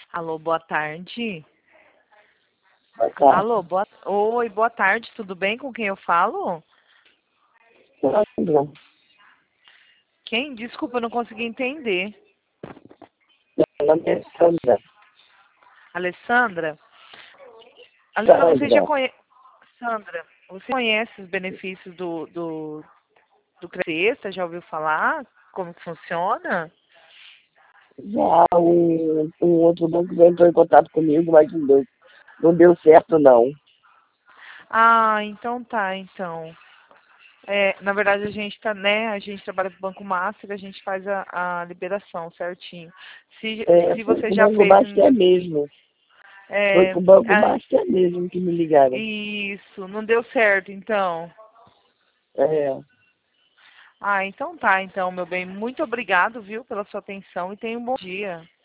Alô, boa tarde. Tá. Alô, Oi, boa tarde, tudo bem? Com quem eu falo? Sandra. Quem? Desculpa, eu não consegui entender. Meu nome é Sandra. Alessandra? Alessandra, você já Sandra. conhece... Sandra, você conhece os benefícios do Crescesta? Já ouviu falar? Como que funciona? Já um outro banco já entrou em contato comigo, mas não deu certo, não. Ah, então tá, então. Na verdade, a gente tá, né? A gente trabalha com o Banco Master, a gente faz a liberação certinho. Se Foi você com o já Banco fez Master mesmo. Foi é, com o Banco a- Master mesmo que me ligaram. isso, não deu certo, então. É, Ah, então tá, então, meu bem. Muito obrigado, viu, pela sua atenção e tenha um bom dia.